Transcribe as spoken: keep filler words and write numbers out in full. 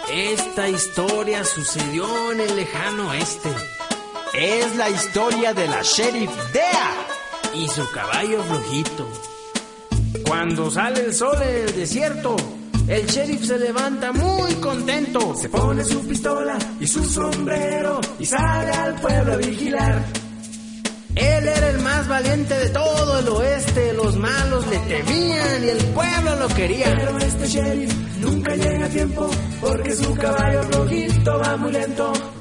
Esta historia sucedió en el lejano oeste. Es la historia de la Sheriff Dea y su caballo flojito. Cuando sale el sol en el desierto, el sheriff se levanta muy contento. Se pone su pistola y su sombrero y sale al pueblo a vigilar. Él era el más valiente de todo el oeste. Los malos le temían y el pueblo lo quería. Pero este sheriff nunca llega a tiempo porque su caballo flojito va muy lento.